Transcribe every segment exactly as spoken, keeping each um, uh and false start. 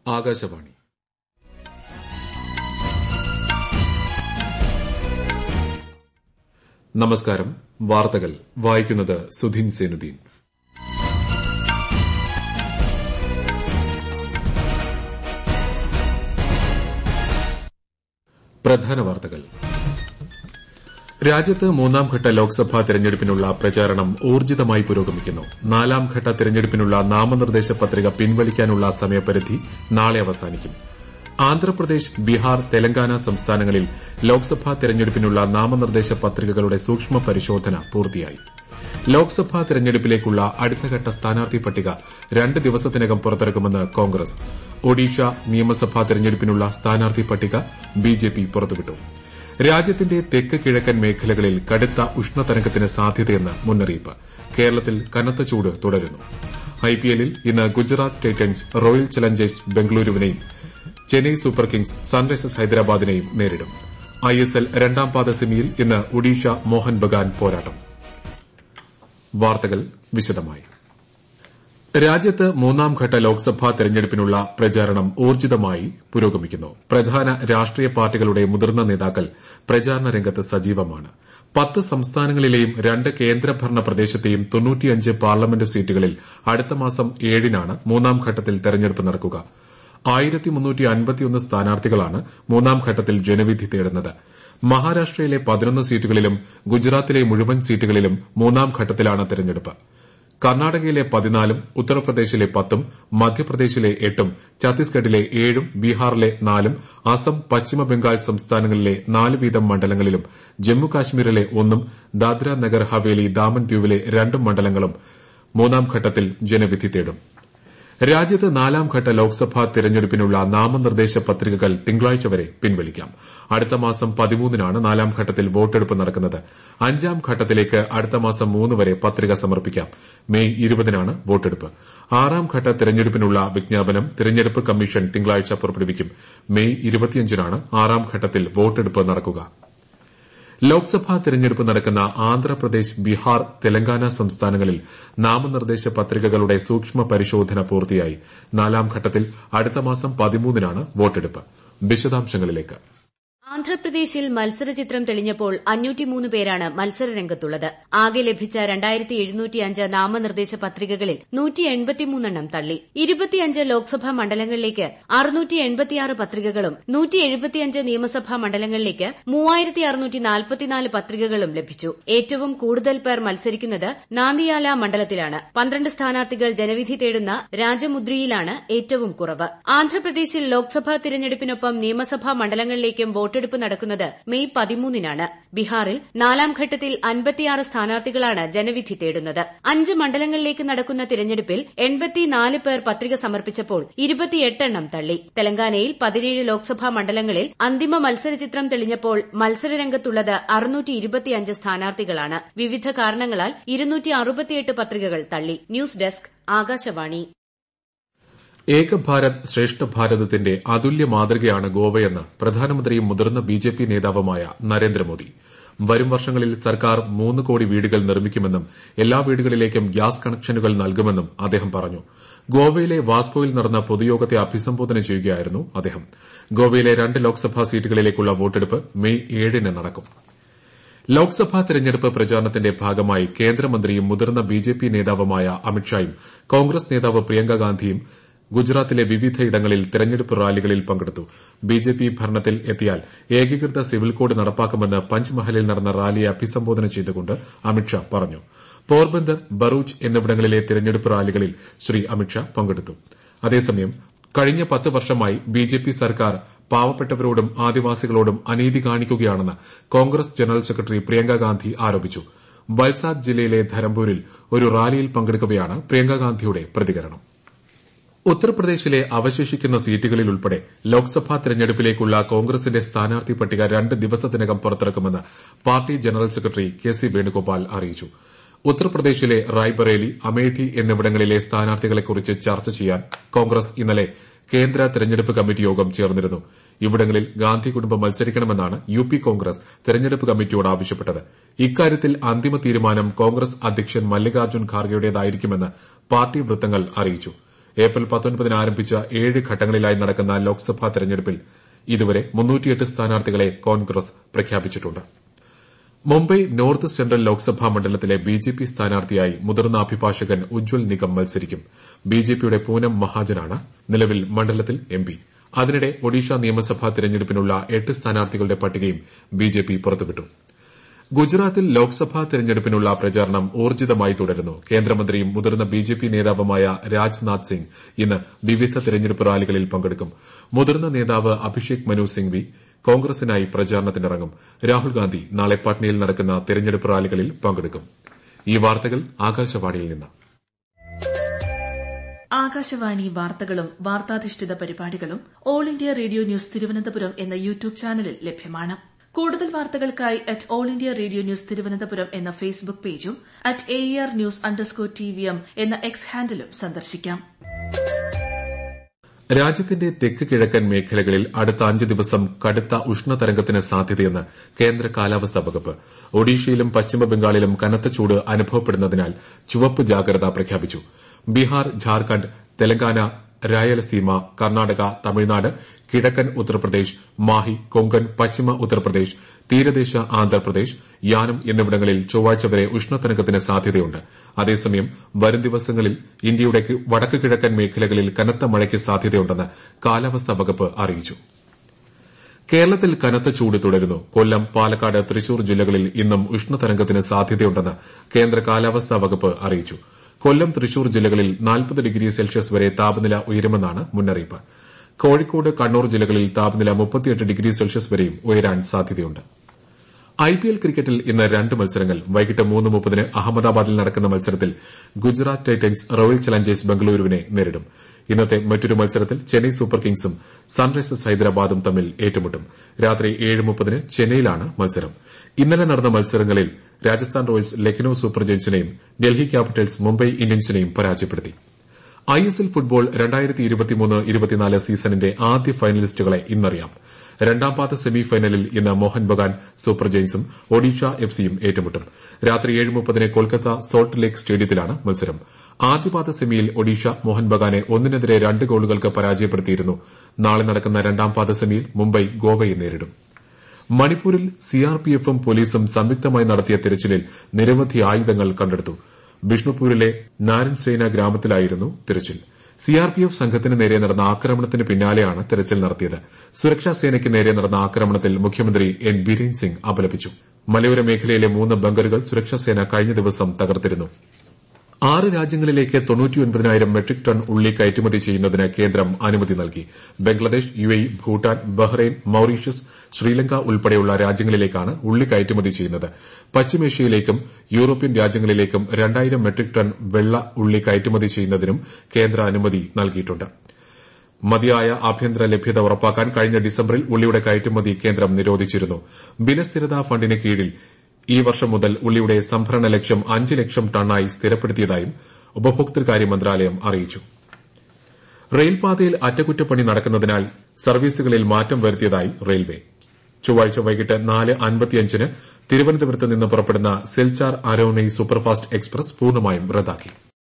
ആകാശവാണി. നമസ്കാരം. വാർത്തകൾ വായിക്കുന്നത് സുധീൻ സേനുദ്ദീൻ. പ്രധാന വാർത്തകൾ. രാജ്യത്ത് മൂന്നാംഘട്ട ലോക്സഭാ തെരഞ്ഞെടുപ്പിനുള്ള പ്രചാരണം ഊർജ്ജിതമായി പുരോഗമിക്കുന്നു. നാലാംഘട്ട തെരഞ്ഞെടുപ്പിനുള്ള നാമനിർദ്ദേശ പത്രിക പിൻവലിക്കാനുള്ള സമയപരിധി നാളെ അവസാനിക്കും. ആന്ധ്രാപ്രദേശ്, ബീഹാർ, തെലങ്കാന സംസ്ഥാനങ്ങളിൽ ലോക്സഭാ തെരഞ്ഞെടുപ്പിനുള്ള നാമനിർദ്ദേശ പത്രികകളുടെ സൂക്ഷ്മ പരിശോധന പൂർത്തിയായി. ലോക്സഭാ തെരഞ്ഞെടുപ്പിലേക്കുള്ള അടുത്തഘട്ട സ്ഥാനാർത്ഥി പട്ടിക രണ്ട് ദിവസത്തിനകം പുറത്തിറക്കുമെന്ന് കോൺഗ്രസ്. ഒഡീഷ നിയമസഭാ തെരഞ്ഞെടുപ്പിനുള്ള സ്ഥാനാർത്ഥി പട്ടിക ബിജെപി പുറത്തുവിട്ടു. രാജ്യത്തിന്റെ തെക്ക് കിഴക്കൻ മേഖലകളിൽ കടുത്ത ഉഷ്ണതരംഗത്തിന് സാധ്യതയെന്ന് മുന്നറിയിപ്പ്. കേരളത്തിൽ കനത്ത ചൂട് തുടരുന്നു. ഐപിഎല്ലിൽ ഇന്ന് ഗുജറാത്ത് ടൈറ്റൻസ് റോയൽ ചലഞ്ചേഴ്സ് ബംഗളൂരുവിനെയും ചെന്നൈ സൂപ്പർ കിങ്സ് സൺറൈസേഴ്സ് ഹൈദരാബാദിനെയും നേരിടും. ഐഎസ്എൽ രണ്ടാം പാദ സെമിയിൽ ഇന്ന് ഒഡീഷ മോഹൻ ബഗാൻ പോരാട്ടം. വാർത്തകൾ വിശദമായി. രാജ്യത്ത് മൂന്നാംഘട്ട ലോക്സഭാ തെരഞ്ഞെടുപ്പിനുള്ള പ്രചാരണം ഊർജ്ജിതമായി പുരോഗമിക്കുന്നു. പ്രധാന രാഷ്ട്രീയ പാർട്ടികളുടെ മുതിർന്ന നേതാക്കൾ പ്രചാരണ രംഗത്ത് സജീവമാണ്. പത്ത് സംസ്ഥാനങ്ങളിലെയും രണ്ട് കേന്ദ്രഭരണ പ്രദേശത്തെയും തൊണ്ണൂറ്റിയഞ്ച് പാർലമെന്റ് സീറ്റുകളിൽ അടുത്ത മാസം ഏഴിനാണ് മൂന്നാംഘട്ടത്തിൽ തെരഞ്ഞെടുപ്പ് നടക്കുക. ആയിരത്തി മുന്നൂറ്റി അൻപത്തിയൊന്ന് സ്ഥാനാർത്ഥികളാണ് മൂന്നാംഘട്ടത്തിൽ ജനവിധി തേടുന്നത്. മഹാരാഷ്ട്രയിലെ പതിനൊന്ന് സീറ്റുകളിലും ഗുജറാത്തിലെ മുഴുവൻ സീറ്റുകളിലും മൂന്നാംഘട്ടത്തിലാണ് തെരഞ്ഞെടുപ്പ്. കർണാടകയിലെ പതിനാലും ഉത്തർപ്രദേശിലെ പത്തും മധ്യപ്രദേശിലെ എട്ടും ഛത്തീസ്ഗഡിലെ ഏഴും ബീഹാറിലെ നാലും അസം, പശ്ചിമബംഗാൾ സംസ്ഥാനങ്ങളിലെ നാല് വീതം മണ്ഡലങ്ങളിലും ജമ്മുകാശ്മീരിലെ ഒന്നും ദാദ്ര നഗർ ഹവേലി, ദാമൻ ദ്യൂവിലെ രണ്ടും മണ്ഡലങ്ങളും മൂന്നാംഘട്ടത്തിൽ ജനവിധി തേടും. രാജ്യത്ത് നാലാംഘട്ട ലോക്സഭാ തെരഞ്ഞെടുപ്പിനുള്ള നാമനിർദ്ദേശ പത്രികകൾ തിങ്കളാഴ്ച വരെ പിൻവലിക്കാം. അടുത്ത മാസം പതിമൂന്നിനാണ് നാലാംഘട്ടത്തിൽ വോട്ടെടുപ്പ് നടക്കുന്നത്. അഞ്ചാം ഘട്ടത്തിലേക്ക് അടുത്ത മാസം മൂന്ന് വരെ പത്രിക സമർപ്പിക്കാം. മെയ് ഇരുപതിനാണ് വോട്ടെടുപ്പ്. ആറാം ഘട്ട തെരഞ്ഞെടുപ്പിനുള്ള വിജ്ഞാപനം തെരഞ്ഞെടുപ്പ് കമ്മീഷൻ തിങ്കളാഴ്ച പുറപ്പെടുവിക്കും. മെയ് ഇരുപത്തിയഞ്ചിനാണ് ആറാം ഘട്ടത്തിൽ വോട്ടെടുപ്പ് നടക്കുക. ലോക്സഭാ തെരഞ്ഞെടുപ്പ് നടക്കുന്ന ആന്ധ്രാപ്രദേശ്, ബീഹാർ, തെലങ്കാന സംസ്ഥാനങ്ങളിൽ നാമനിർദ്ദേശ പത്രികകളുടെ സൂക്ഷ്മ പരിശോധന പൂർത്തിയായി. നാലാം ഘട്ടത്തിൽ അടുത്ത മാസം പതിമൂന്നിനാണ് വോട്ടെടുപ്പ്. വിശദാംശങ്ങളിലേക്ക്. ആന്ധ്രാപ്രദേശിൽ മത്സരചിത്രം തെളിഞ്ഞപ്പോൾ അഞ്ഞൂറ്റിമൂന്ന് പേരാണ് മത്സരരംഗത്തുള്ളത്. ആകെ ലഭിച്ച രണ്ടായിരത്തി എഴുന്നൂറ്റിയഞ്ച് നാമനിർദ്ദേശ പത്രികകളിൽ നൂറ്റി എൺപത്തിമൂന്നെണ്ണം തള്ളി. ഇരുപത്തിയഞ്ച് ലോക്സഭാ മണ്ഡലങ്ങളിലേക്ക് അറുന്നൂറ്റി എൺപത്തിയാറ് പത്രികകളും നൂറ്റി എഴുപത്തിയഞ്ച് നിയമസഭാ മണ്ഡലങ്ങളിലേക്ക് മൂവായിരത്തി അറുന്നൂറ്റി നാൽപ്പത്തിനാല് പത്രികകളും ലഭിച്ചു. ഏറ്റവും കൂടുതൽ പേർ മത്സരിക്കുന്നത് നാന്ദിയാല മണ്ഡലത്തിലാണ്. പന്ത്രണ്ട് സ്ഥാനാർത്ഥികൾ ജനവിധി തേടുന്ന രാജമുദ്രിയിലാണ് ഏറ്റവും കുറവ്. ആന്ധ്രാപ്രദേശിൽ ലോക്സഭാ തിരഞ്ഞെടുപ്പിനൊപ്പം നിയമസഭാ മണ്ഡലങ്ങളിലേക്കും വോട്ടെടുപ്പ് നടക്കുന്നത് മെയ് പതിമൂന്നിനാണ്. ബീഹാറിൽ നാലാം ഘട്ടത്തിൽ അൻപത്തിയാറ് സ്ഥാനാർത്ഥികളാണ് ജനവിധി തേടുന്നത്. അഞ്ച് മണ്ഡലങ്ങളിലേക്ക് നടക്കുന്ന തിരഞ്ഞെടുപ്പിൽ എൺപത്തിനാല് പേർ പത്രിക സമർപ്പിച്ചപ്പോൾ ഇരുപത്തിയെട്ടെണ്ണം തള്ളി. തെലങ്കാനയിൽ പതിനേഴ് ലോക്സഭാ മണ്ഡലങ്ങളിൽ അന്തിമ മത്സരചിത്രം തെളിഞ്ഞപ്പോൾ മത്സരരംഗത്തുള്ളത് അറുന്നൂറ്റി ഇരുപത്തിയഞ്ച് സ്ഥാനാർത്ഥികളാണ്. വിവിധ കാരണങ്ങളാൽ ഇരുന്നൂറ്റി അറുപത്തിയെട്ട് പത്രികകൾ തള്ളി. News desk, Akashvani. ഏക ഭാരത് ശ്രേഷ്ഠ ഭാരതത്തിന്റെ അതുല്യ മാതൃകയാണ് ഗോവയെന്ന് പ്രധാനമന്ത്രിയും മുതിർന്ന ബിജെപി നേതാവുമായ നരേന്ദ്രമോദി. വരും വർഷങ്ങളിൽ സർക്കാർ മൂന്ന് കോടി വീടുകൾ നിർമ്മിക്കുമെന്നും എല്ലാ വീടുകളിലേക്കും ഗ്യാസ് കണക്ഷനുകൾ നൽകുമെന്നും അദ്ദേഹം പറഞ്ഞു. ഗോവയിലെ വാസ്കോയിൽ നടന്ന പൊതുയോഗത്തെ അഭിസംബോധന ചെയ്യുകയായിരുന്നു അദ്ദേഹം. ഗോവയിലെ രണ്ട് ലോക്സഭാ സീറ്റുകളിലേക്കുള്ള വോട്ടെടുപ്പ് മെയ് ഏഴിന് നടക്കും. ലോക്സഭാ തെരഞ്ഞെടുപ്പ് പ്രചാരണത്തിന്റെ ഭാഗമായി കേന്ദ്രമന്ത്രിയും മുതിർന്ന ബിജെപി നേതാവുമായ അമിത്ഷായും കോൺഗ്രസ് നേതാവ് പ്രിയങ്ക ഗാന്ധിയും ഗുജറാത്തിലെ വിവിധയിടങ്ങളിൽ തെരഞ്ഞെടുപ്പ് റാലികളിൽ പങ്കെടുത്തു. ബിജെപി ഭരണത്തിൽ എത്തിയാൽ ഏകീകൃത സിവിൽ കോഡ് നടപ്പാക്കുമെന്ന് പഞ്ച്മഹലിൽ നടന്ന റാലിയെ അഭിസംബോധന ചെയ്തുകൊണ്ട് അമിത്ഷാ പറഞ്ഞു. പോർബന്ദർ, ബറൂച്ച് എന്നിവിടങ്ങളിലെ തെരഞ്ഞെടുപ്പ് റാലികളിൽ ശ്രീ അമിത്ഷാ പങ്കെടുത്തു. അതേസമയം കഴിഞ്ഞ പത്ത് വർഷമായി ബിജെപി സർക്കാർ പാവപ്പെട്ടവരോടും ആദിവാസികളോടും അനീതി കാണിക്കുകയാണെന്ന് കോൺഗ്രസ് ജനറൽ സെക്രട്ടറി പ്രിയങ്ക ഗാന്ധി ആരോപിച്ചു. വൽസാദ് ജില്ലയിലെ ധരംപൂരിൽ ഒരു റാലിയിൽ പങ്കെടുക്കവെയാണ് പ്രിയങ്ക ഗാന്ധിയുടെ പ്രതികരണം. ഉത്തർപ്രദേശിലെ അവശേഷിക്കുന്ന സീറ്റുകളിലുൾപ്പെടെ ലോക്സഭാ തെരഞ്ഞെടുപ്പിലേക്കുള്ള കോൺഗ്രസിന്റെ സ്ഥാനാർത്ഥി പട്ടിക രണ്ട് ദിവസത്തിനകം പുറത്തിറക്കുമെന്ന് പാർട്ടി general secretary K C Venugopal അറിയിച്ചു. ഉത്തർപ്രദേശിലെ റായ്ബറേലി, അമേഠി എന്നിവിടങ്ങളിലെ സ്ഥാനാർത്ഥികളെക്കുറിച്ച് ചർച്ച ചെയ്യാൻ കോൺഗ്രസ് ഇന്നലെ കേന്ദ്ര തെരഞ്ഞെടുപ്പ് കമ്മിറ്റി യോഗം ചേർന്നിരുന്നു. ഇവിടങ്ങളിൽ ഗാന്ധി കുടുംബം മത്സരിക്കണമെന്നാണ് യു പി കോൺഗ്രസ് തെരഞ്ഞെടുപ്പ് കമ്മിറ്റിയോട് ആവശ്യപ്പെട്ടത്. ഇക്കാര്യത്തിൽ അന്തിമ തീരുമാനം കോൺഗ്രസ് അധ്യക്ഷൻ മല്ലികാർജ്ജുൻ ഖാർഗെയുടേതായിരിക്കുമെന്ന് പാർട്ടി വൃത്തങ്ങൾ അറിയിച്ചു. ഏപ്രിൽ പത്തൊൻപതിന് ആരംഭിച്ച ഏഴ് ഘട്ടങ്ങളിലായി നടക്കുന്ന ലോക്സഭാ തെരഞ്ഞെടുപ്പിൽ ഇതുവരെ മുന്നൂറ്റിയെട്ട് സ്ഥാനാർത്ഥികളെ കോൺഗ്രസ് പ്രഖ്യാപിച്ചിട്ടുണ്ട്. മുംബൈ നോർത്ത് സെൻട്രൽ ലോക്സഭാ മണ്ഡലത്തിലെ ബിജെപി സ്ഥാനാർത്ഥിയായി മുതിർന്ന അഭിഭാഷകൻ ഉജ്വൽ നിഗം മത്സരിക്കും. ബിജെപിയുടെ പൂനം മഹാജനാണ് നിലവിൽ മണ്ഡലത്തിൽ എംപി. അതിനിടെ ഒഡീഷ നിയമസഭാ തെരഞ്ഞെടുപ്പിനുള്ള എട്ട് സ്ഥാനാർത്ഥികളുടെ പട്ടികയും ബിജെപി പുറത്തുവിട്ടു. ഗുജറാത്തിൽ ലോക്സഭാ തെരഞ്ഞെടുപ്പിനുള്ള പ്രചാരണം ഊർജ്ജിതമായി തുടരുന്നു. കേന്ദ്രമന്ത്രിയും മുതിർന്ന ബിജെപി നേതാവുമായ രാജ്നാഥ് സിംഗ് ഇന്ന് വിവിധ തെരഞ്ഞെടുപ്പ് റാലികളിൽ പങ്കെടുക്കും. മുതിർന്ന നേതാവ് അഭിഷേക് മനു സിംഗ്വി കോൺഗ്രസിനായി പ്രചാരണത്തിനിറങ്ങും. രാഹുൽ ഗാന്ധി നാളെ പട്നയിൽ നടക്കുന്ന തെരഞ്ഞെടുപ്പ് റാലികളിൽ പങ്കെടുക്കും. ഈ വാർത്തകൾ ആകാശവാണിയിൽ നിന്ന്. ആകാശവാണി വാർത്തകളും വാർത്താധിഷ്ഠിത പരിപാടികളും All India Radio News Thiruvananthapuram എന്ന യൂട്യൂബ് ചാനലിൽ ലഭ്യമാണ്. കൂടുതൽ വാർത്തകൾക്കായി at All India Radio News Thiruvananthapuram എന്ന ഫേസ്ബുക്ക് പേജും at A R news underscore T V M എന്ന എക്സ് ഹാൻഡിലും സന്ദർശിക്കാം. രാജ്യത്തിന്റെ തെക്ക് കിഴക്കൻ മേഖലകളിൽ അടുത്ത അഞ്ച് ദിവസം കടുത്ത ഉഷ്ണതരംഗത്തിന് സാധ്യതയെന്ന് കേന്ദ്ര കാലാവസ്ഥാ വകുപ്പ്. ഒഡീഷയിലും പശ്ചിമബംഗാളിലും കനത്ത ചൂട് അനുഭവപ്പെടുന്നതിനാൽ ചുവപ്പ് ജാഗ്രത പ്രഖ്യാപിച്ചു. ബീഹാർ, ഝാർഖണ്ഡ്, തെലങ്കാന, രായലസീമ, കർണാടക, തമിഴ്നാട്, കിഴക്കൻ ഉത്തർപ്രദേശ്, മാഹി, കൊങ്കൺ, പശ്ചിമ ഉത്തർപ്രദേശ്, തീരദേശ ആന്ധ്രാപ്രദേശ്, യാനം എന്നിവിടങ്ങളിൽ ചൊവ്വാഴ്ച വരെ ഉഷ്ണതരംഗത്തിന് സാധ്യതയുണ്ട്. അതേസമയം വരും ദിവസങ്ങളിൽ ഇന്ത്യയുടെ വടക്ക് കിഴക്കൻ മേഖലകളിൽ കനത്ത മഴയ്ക്ക് സാധ്യതയുണ്ടെന്ന് കാലാവസ്ഥാ വകുപ്പ് അറിയിച്ചു. കേരളത്തിൽ കനത്ത ചൂട് തുടരുന്നു. കൊല്ലം, പാലക്കാട്, തൃശൂർ ജില്ലകളിൽ ഇന്നും ഉഷ്ണതരംഗത്തിന് സാധ്യതയുണ്ടെന്ന് കേന്ദ്ര കാലാവസ്ഥാ വകുപ്പ് അറിയിച്ചു. കൊല്ലം, തൃശൂർ ജില്ലകളിൽ നാൽപ്പത് ഡിഗ്രി സെൽഷ്യസ് വരെ താപനില ഉയരുമെന്നാണ് മുന്നറിയിപ്പ്. കോഴിക്കോട്, കണ്ണൂർ ജില്ലകളിൽ താപനില മുപ്പത്തിയെട്ട് ഡിഗ്രി സെൽഷ്യസ് വരെയും ഉയരാൻ സാധ്യതയുണ്ട്. ഐപിഎൽ ക്രിക്കറ്റിൽ ഇന്ന് രണ്ട് മത്സരങ്ങൾ. വൈകിട്ട് മൂന്ന് മുപ്പതിന് അഹമ്മദാബാദിൽ നടക്കുന്ന മത്സരത്തിൽ ഗുജറാത്ത് ടൈറ്റൻസ് റോയൽ ചലഞ്ചേഴ്സ് ബംഗളൂരുവിനെ നേരിടും. ഇന്നത്തെ മറ്റൊരു മത്സരത്തിൽ ചെന്നൈ സൂപ്പർ കിങ്സും സൺറൈസേഴ്സ് ഹൈദരാബാദും തമ്മിൽ ഏറ്റുമുട്ടും. രാത്രി ഏഴ് മുപ്പതിന് ചെന്നൈയിലാണ് മത്സരം. ഇന്നലെ നടന്ന മത്സരങ്ങളിൽ രാജസ്ഥാൻ റോയൽസ് ലക്നൌ സൂപ്പർ ജയൻസിനെയും ഡൽഹി ക്യാപിറ്റൽസ് മുംബൈ ഇന്ത്യൻസിനെയും പരാജയപ്പെടുത്തി. ഐഎസ്എൽ ഫുട്ബോൾ രണ്ടായിരത്തി ഇരുപത്തിമൂന്ന് ഇരുപത്തിനാല് സീസണിന്റെ ആദ്യ ഫൈനലിസ്റ്റുകളെ ഇന്നറിയാം. രണ്ടാം പാദ സെമി ഫൈനലിൽ ഇന്ന് മോഹൻ ബഗാൻ സൂപ്പർ ജയൻസും ഒഡീഷ എഫ് സിയും ഏറ്റുമുട്ടും. രാത്രി ഏഴ് മുപ്പതിന് കൊൽക്കത്ത സോൾട്ട് ലേക്ക് സ്റ്റേഡിയത്തിലാണ് മത്സരം. ആദ്യപാദ സെമിയിൽ ഒഡീഷ മോഹൻ ബഗാനെ ഒന്നിനെതിരെ രണ്ട് ഗോളുകൾക്ക് പരാജയപ്പെടുത്തിയിരുന്നു. നാളെ നടക്കുന്ന രണ്ടാം പാദ സെമിയിൽ മുംബൈ ഗോവയെ നേരിടും. മണിപ്പൂരിൽ സിആർപിഎഫും പോലീസും സംയുക്തമായി നടത്തിയ തിരച്ചിലിൽ നിരവധി ആയുധങ്ങൾ കണ്ടെടുത്തു. ബിഷ്ണുപൂരിലെ നാരൻസേന ഗ്രാമത്തിലായിരുന്നു തിരച്ചിൽ. സിആർപിഎഫ് സംഘത്തിന് നേരെ നടന്ന ആക്രമണത്തിന് പിന്നാലെയാണ് തെരച്ചിൽ നടത്തിയത്. സുരക്ഷാസേനയ്ക്ക് നേരെ നടന്ന ആക്രമണത്തിൽ മുഖ്യമന്ത്രി എൻ ബിരേൻ സിംഗ് അപലപിച്ചു. മലയോര മേഖലയിലെ മൂന്ന് ബങ്കറുകൾ സുരക്ഷാസേന കഴിഞ്ഞ ദിവസം തകർത്തിരുന്നു. ആറ് രാജ്യങ്ങളിലേക്ക് തൊണ്ണൂറ്റിയൊൻപതിനായിരം മെട്രിക് ടൺ ഉള്ളി കയറ്റുമതി ചെയ്യുന്നതിന് കേന്ദ്രം അനുമതി നൽകി. Bangladesh, UAE, Bhutan, Bahrain, Mauritius, Sri ഉൾപ്പെടെയുള്ള രാജ്യങ്ങളിലേക്കാണ് ഉള്ളി കയറ്റുമതി ചെയ്യുന്നത്. പശ്ചിമേഷ്യയിലേക്കും യൂറോപ്യൻ രാജ്യങ്ങളിലേക്കും രണ്ടായിരം മെട്രിക് ടൺ വെള്ള ഉള്ളി കയറ്റുമതി ചെയ്യുന്നതിനും കേന്ദ്ര അനുമതി നൽകിയിട്ടുണ്ട്. മതിയായ ആഭ്യന്തര ലഭ്യത ഉറപ്പാക്കാൻ കഴിഞ്ഞ ഡിസംബറിൽ ഉള്ളിയുടെ കയറ്റുമതി കേന്ദ്രം നിരോധിച്ചിരുന്നു. വിലസ്ഥിരതാ ഫണ്ടിന് കീഴിൽ ഈ വർഷം മുതൽ ഉള്ളിയുടെ സംഭരണ ലക്ഷ്യം അഞ്ച് ലക്ഷം ടണ്ണായി സ്ഥിരപ്പെടുത്തിയതായും ഉപഭോക്തൃകാര്യ മന്ത്രാലയം അറിയിച്ചു. റെയിൽപാതയിൽ അറ്റകുറ്റപ്പണി നടക്കുന്നതിനാൽ സർവീസുകളിൽ മാറ്റം വരുത്തിയതായി റെയിൽവേ. ചൊവ്വാഴ്ച വൈകിട്ട് നാല് അൻപത്തിയഞ്ചിന് തിരുവനന്തപുരത്ത് നിന്ന് പുറപ്പെടുന്ന സിൽച്ചാർ അരോനൈ സൂപ്പർഫാസ്റ്റ് എക്സ്പ്രസ് പൂർണ്ണമായും റദ്ദാക്കി.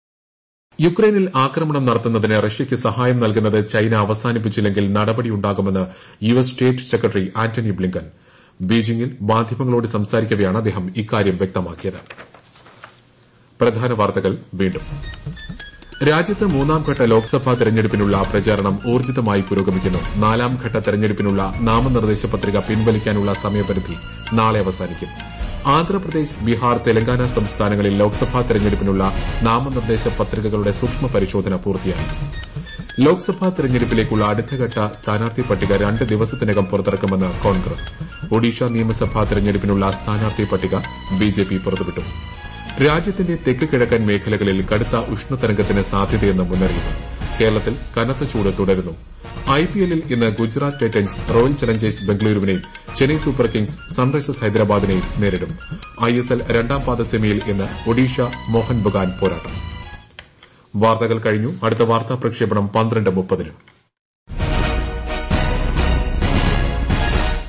യുക്രൈനിൽ ആക്രമണം നടത്തുന്നതിന് റഷ്യയ്ക്ക് സഹായം നൽകുന്നത് ചൈന അവസാനിപ്പിച്ചില്ലെങ്കിൽ നടപടിയുണ്ടാകുമെന്ന് U S state secretary Antony Blinken ബീജിംഗിൽ മാധ്യമങ്ങളോട് സംസാരിക്കവെയാണ് അദ്ദേഹം ഇക്കാര്യം വ്യക്തമാക്കിയത്. പ്രധാന വാർത്തകൾ വീണ്ടും. രാജ്യത്ത് മൂന്നാംഘട്ട ലോക്സഭാ തെരഞ്ഞെടുപ്പിനുള്ള പ്രചാരണം ഊർജ്ജിതമായി പുരോഗമിക്കുന്നു. നാലാംഘട്ട തെരഞ്ഞെടുപ്പിനുള്ള നാമനിർദ്ദേശ പത്രിക പിൻവലിക്കാനുള്ള സമയപരിധി നാളെ അവസാനിക്കും. ആന്ധ്രാപ്രദേശ്, ബീഹാർ, തെലങ്കാന സംസ്ഥാനങ്ങളിൽ ലോക്സഭാ തെരഞ്ഞെടുപ്പിനുള്ള നാമനിർദ്ദേശ പത്രികകളുടെ സൂക്ഷ്മ പരിശോധന പൂർത്തിയായി. ലോക്സഭാ തെരഞ്ഞെടുപ്പിലേക്കുള്ള അടുത്തഘട്ട സ്ഥാനാർത്ഥി പട്ടിക രണ്ട് ദിവസത്തിനകം പുറത്തിറക്കുമെന്ന് കോൺഗ്രസ്. ഒഡീഷ നിയമസഭാ തെരഞ്ഞെടുപ്പിനുള്ള സ്ഥാനാർത്ഥി പട്ടിക ബിജെപി പുറത്തുവിട്ടു. രാജ്യത്തിന്റെ തെക്ക് കിഴക്കൻ മേഖലകളിൽ കടുത്ത ഉഷ്ണതരംഗത്തിന് സാധ്യതയെന്ന് മുന്നറിയിപ്പ്. കേരളത്തിൽ കനത്ത ചൂട് തുടരുന്നു. ഐപിഎല്ലിൽ ഇന്ന് ഗുജറാത്ത് ടൈറ്റൻസ് റോയൽ ചലഞ്ചേഴ്സ് ബംഗളൂരുവിനെയും ചെന്നൈ സൂപ്പർ കിങ്സ് സൺറൈസേഴ്സ് ഹൈദരാബാദിനെയും നേരിടും. ഐഎസ്എൽ രണ്ടാം പാദ സെമിയിൽ ഇന്ന് ഒഡീഷ മോഹൻ ബഗാൻ പോരാട്ടം. വാർത്തകൾ കഴിഞ്ഞു. അടുത്ത വാർത്താ പ്രക്ഷേപണം പന്ത്രണ്ട് മുപ്പതിന്.